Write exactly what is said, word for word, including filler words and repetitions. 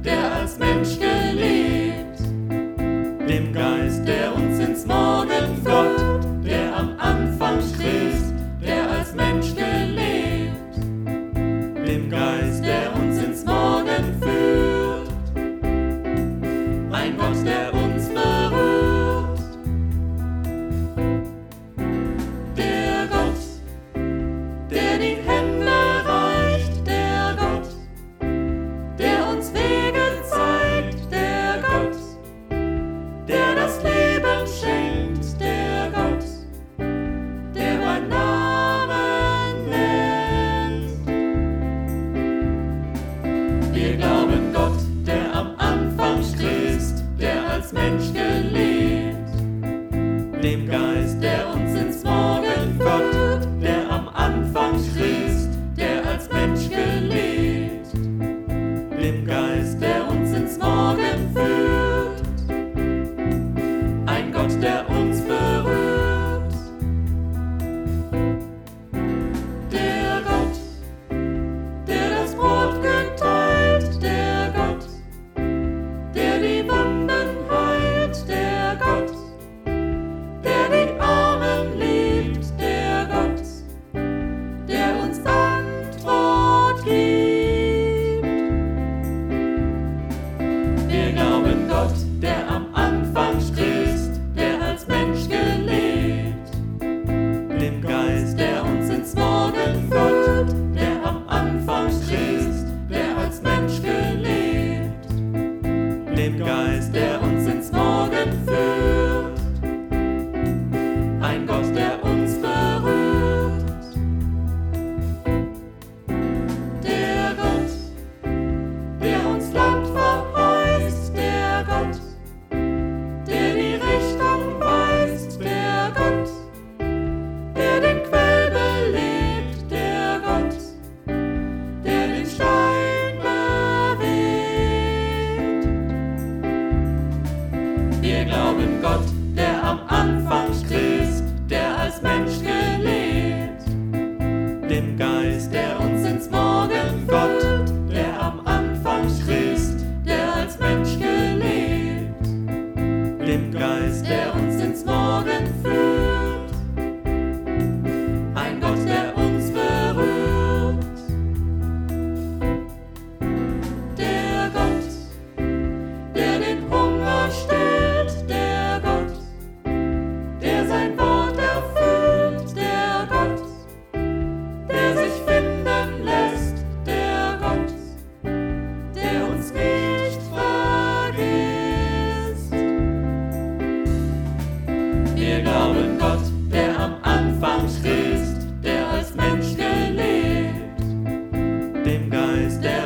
der als Mensch gelebt, dem Geist, der uns ins Morgen führt, der am Anfang Christ, der als Mensch gelebt, dem Geist, der uns ins Morgen führt, ein Gott, der uns berührt, der Gott, der die Hände reicht, der Gott, der uns Wege zeigt, der Gott, der das Leben schenkt, der Gott, der beim Namen nennt. Wir glauben Gott, der am Anfang Christ, der als Mensch gelebt, dem Geist, der uns ins Morgen führt, der am Anfang Christ, der als Mensch gelebt, dem Geist, der uns ins Morgen führt, ein Gott, der uns berührt, der Gott, der das Brot geteilt, der Gott, der die Wunden heilt, der Gott, der die Armen liebt, der Gott, der uns Antwort gibt. Wir glauben Gott, der am Anfang Christ, der als Mensch gelebt, dem Geist, der uns ins Morgen führt, der am Anfang Christ, der als Mensch gelebt, dem Geist, der uns ins Morgen führt, ein Gott, der uns berührt, der Gott, der uns Land verheißt, der Gott, der die Richtung weist, der Gott, der den Quell belebt, der Gott, der den Stein bewegt. Wir glauben Gott, der am Anfang Christ, der als Mensch gelebt, dem Geist, der uns ins Morgen führt, der am Anfang Christ, der als Mensch gelebt, dem Geist, der uns ins Morgen führt, ein Gott, der uns berührt, der Gott, der den Hunger stillt, der Gott, der sein Wort erfüllt, der Gott, der sich finden lässt, der Gott, der uns nicht vergisst. Wir glauben Gott, der am Anfang Christ, der als Mensch gelebt, dem Geist, der